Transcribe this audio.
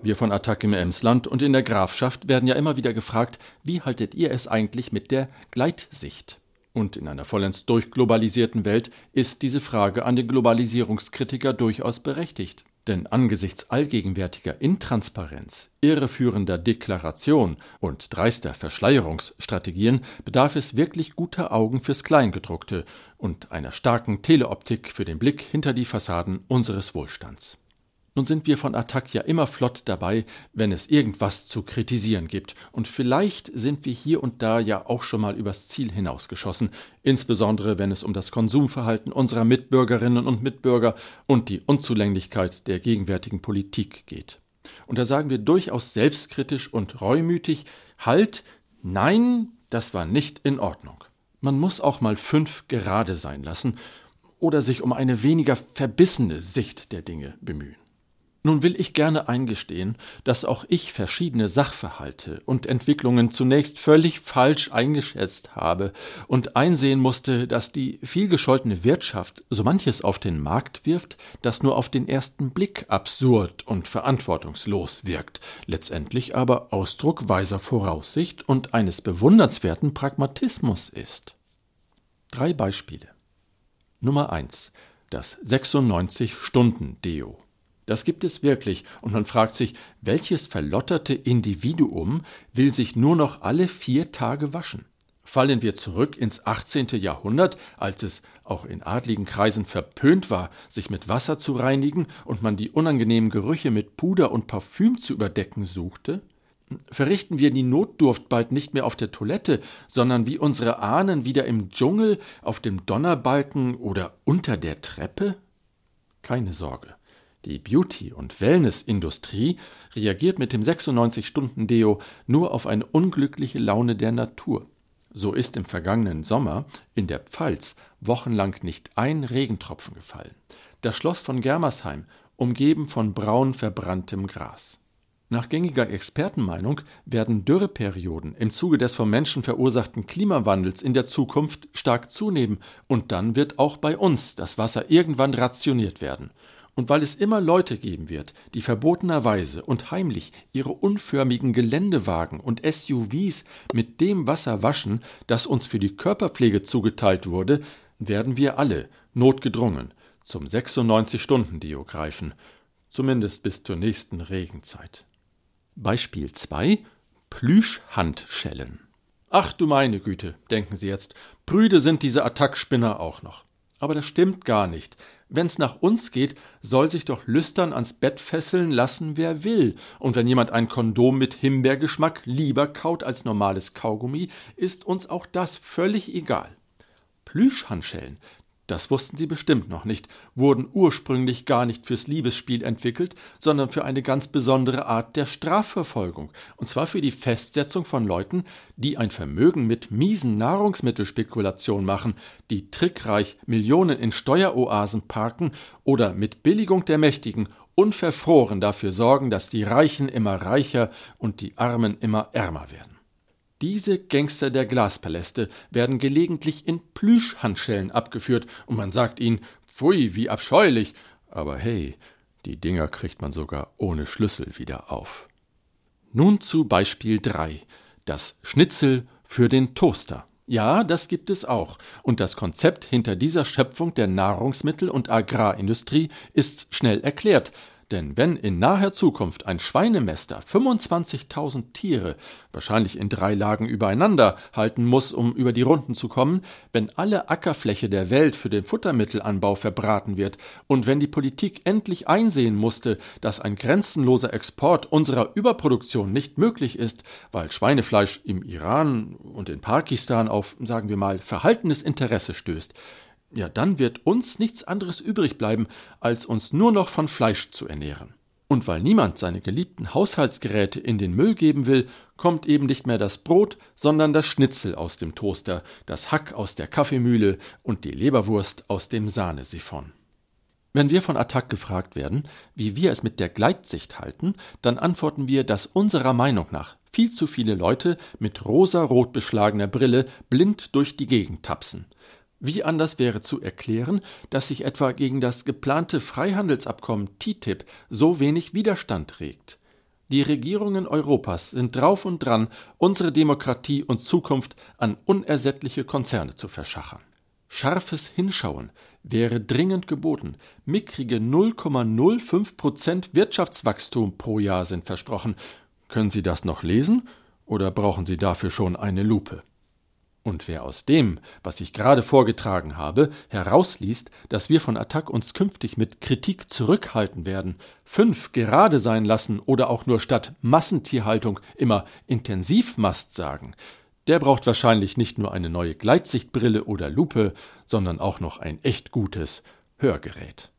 Wir von Attac im Emsland und in der Grafschaft werden ja immer wieder gefragt, wie haltet ihr es eigentlich mit der Gleitsicht? Und in einer vollends durchglobalisierten Welt ist diese Frage an den Globalisierungskritiker durchaus berechtigt. Denn angesichts allgegenwärtiger Intransparenz, irreführender Deklaration und dreister Verschleierungsstrategien bedarf es wirklich guter Augen fürs Kleingedruckte und einer starken Teleoptik für den Blick hinter die Fassaden unseres Wohlstands. Nun sind wir von Attac ja immer flott dabei, wenn es irgendwas zu kritisieren gibt. Und vielleicht sind wir hier und da ja auch schon mal übers Ziel hinausgeschossen, insbesondere wenn es um das Konsumverhalten unserer Mitbürgerinnen und Mitbürger und die Unzulänglichkeit der gegenwärtigen Politik geht. Und da sagen wir durchaus selbstkritisch und reumütig, halt, nein, das war nicht in Ordnung. Man muss auch mal 5 gerade sein lassen oder sich um eine weniger verbissene Sicht der Dinge bemühen. Nun will ich gerne eingestehen, dass auch ich verschiedene Sachverhalte und Entwicklungen zunächst völlig falsch eingeschätzt habe und einsehen musste, dass die vielgescholtene Wirtschaft so manches auf den Markt wirft, das nur auf den ersten Blick absurd und verantwortungslos wirkt, letztendlich aber Ausdruck weiser Voraussicht und eines bewundernswerten Pragmatismus ist. 3 Beispiele. Nummer 1. Das 96-Stunden-Deo. Das gibt es wirklich, und man fragt sich, welches verlotterte Individuum will sich nur noch alle 4 Tage waschen? Fallen wir zurück ins 18. Jahrhundert, als es auch in adligen Kreisen verpönt war, sich mit Wasser zu reinigen und man die unangenehmen Gerüche mit Puder und Parfüm zu überdecken suchte? Verrichten wir die Notdurft bald nicht mehr auf der Toilette, sondern wie unsere Ahnen wieder im Dschungel, auf dem Donnerbalken oder unter der Treppe? Keine Sorge. Die Beauty- und Wellness-Industrie reagiert mit dem 96-Stunden-Deo nur auf eine unglückliche Laune der Natur. So ist im vergangenen Sommer in der Pfalz wochenlang nicht ein Regentropfen gefallen. Das Schloss von Germersheim, umgeben von braun verbranntem Gras. Nach gängiger Expertenmeinung werden Dürreperioden im Zuge des vom Menschen verursachten Klimawandels in der Zukunft stark zunehmen und dann wird auch bei uns das Wasser irgendwann rationiert werden. Und weil es immer Leute geben wird, die verbotenerweise und heimlich ihre unförmigen Geländewagen und SUVs mit dem Wasser waschen, das uns für die Körperpflege zugeteilt wurde, werden wir alle, notgedrungen, zum 96-Stunden-Deo greifen, zumindest bis zur nächsten Regenzeit. Beispiel 2: Plüschhandschellen. Ach du meine Güte, denken Sie jetzt, prüde sind diese Attac-Spinner auch noch. Aber das stimmt gar nicht. Wenn's nach uns geht, soll sich doch lüstern ans Bett fesseln lassen, wer will. Und wenn jemand ein Kondom mit Himbeergeschmack lieber kaut als normales Kaugummi, ist uns auch das völlig egal. Plüschhandschellen, das wussten Sie bestimmt noch nicht, wurden ursprünglich gar nicht fürs Liebesspiel entwickelt, sondern für eine ganz besondere Art der Strafverfolgung. Und zwar für die Festsetzung von Leuten, die ein Vermögen mit miesen Nahrungsmittelspekulationen machen, die trickreich Millionen in Steueroasen parken oder mit Billigung der Mächtigen unverfroren dafür sorgen, dass die Reichen immer reicher und die Armen immer ärmer werden. Diese Gangster der Glaspaläste werden gelegentlich in Plüschhandschellen abgeführt und man sagt ihnen, pfui, wie abscheulich, aber hey, die Dinger kriegt man sogar ohne Schlüssel wieder auf. Nun zu Beispiel 3, das Schnitzel für den Toaster. Ja, das gibt es auch und das Konzept hinter dieser Schöpfung der Nahrungsmittel- und Agrarindustrie ist schnell erklärt. Denn wenn in naher Zukunft ein Schweinemester 25.000 Tiere, wahrscheinlich in 3 Lagen übereinander, halten muss, um über die Runden zu kommen, wenn alle Ackerfläche der Welt für den Futtermittelanbau verbraten wird und wenn die Politik endlich einsehen musste, dass ein grenzenloser Export unserer Überproduktion nicht möglich ist, weil Schweinefleisch im Iran und in Pakistan auf, sagen wir mal, verhaltenes Interesse stößt, ja, dann wird uns nichts anderes übrig bleiben, als uns nur noch von Fleisch zu ernähren. Und weil niemand seine geliebten Haushaltsgeräte in den Müll geben will, kommt eben nicht mehr das Brot, sondern das Schnitzel aus dem Toaster, das Hack aus der Kaffeemühle und die Leberwurst aus dem Sahnesiphon. Wenn wir von Attac gefragt werden, wie wir es mit der Gleitsicht halten, dann antworten wir, dass unserer Meinung nach viel zu viele Leute mit rosa-rot beschlagener Brille blind durch die Gegend tapsen. Wie anders wäre zu erklären, dass sich etwa gegen das geplante Freihandelsabkommen TTIP so wenig Widerstand regt? Die Regierungen Europas sind drauf und dran, unsere Demokratie und Zukunft an unersättliche Konzerne zu verschachern. Scharfes Hinschauen wäre dringend geboten. Mickrige 0,05% Wirtschaftswachstum pro Jahr sind versprochen. Können Sie das noch lesen oder brauchen Sie dafür schon eine Lupe? Und wer aus dem, was ich gerade vorgetragen habe, herausliest, dass wir von Attac uns künftig mit Kritik zurückhalten werden, 5 gerade sein lassen oder auch nur statt Massentierhaltung immer Intensivmast sagen, der braucht wahrscheinlich nicht nur eine neue Gleitsichtbrille oder Lupe, sondern auch noch ein echt gutes Hörgerät.